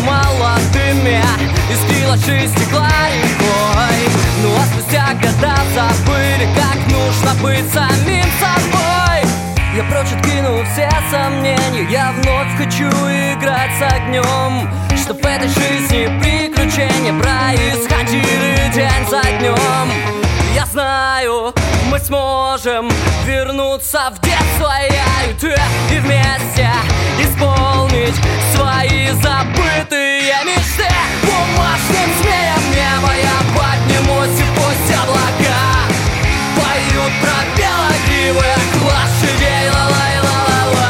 молодыми искрила жизнь, стекла рекой. Ну а спустя года забыли, как нужно быть самим собой. Я прочь откинул все сомнения, я вновь хочу играть с огнем, чтоб в этой жизни приключения происходили день за днем. Я знаю, мы сможем вернуться в детство, я и ты, и вместе исполнить свои забытые мечты. Бумажным змеем небо я поднимусь, и пусть облака поют про белогривых лошадей. Ла-лай-ла-ла-ла.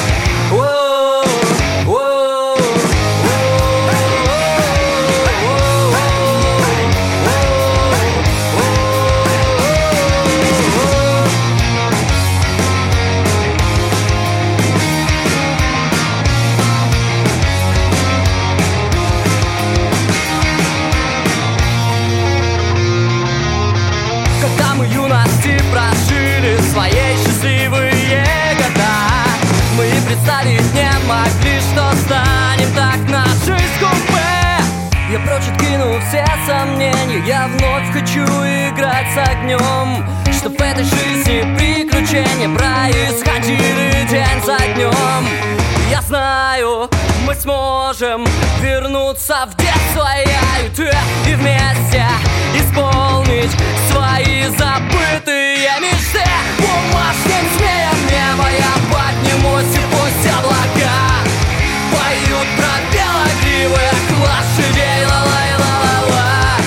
Когда мы юности прожили свои счастливые года, мы и представить не могли, что станем так на жизнь купе. Я прочь откинул все сомнения, я вновь хочу играть с огнем, чтоб в этой жизни приключения происходили день за днем. Я знаю, мы сможем вернуться в детство, я и ты, и вместе исполнить свои забытые мечты. Бумажным змеем небо я поднимусь, и пусть облака поют про белогривых лошадей. Ла-лай-ла-ла-ла.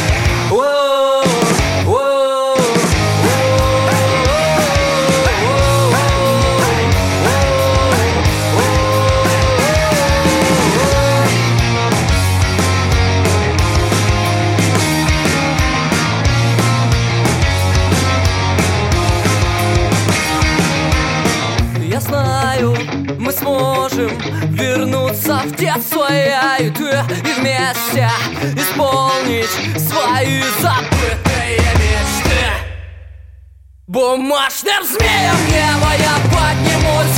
Я знаю, мы сможем вернуться в детство, я и ты, и вместе исполнить свои забытые мечты. Бумажным змеем небо я поднимусь,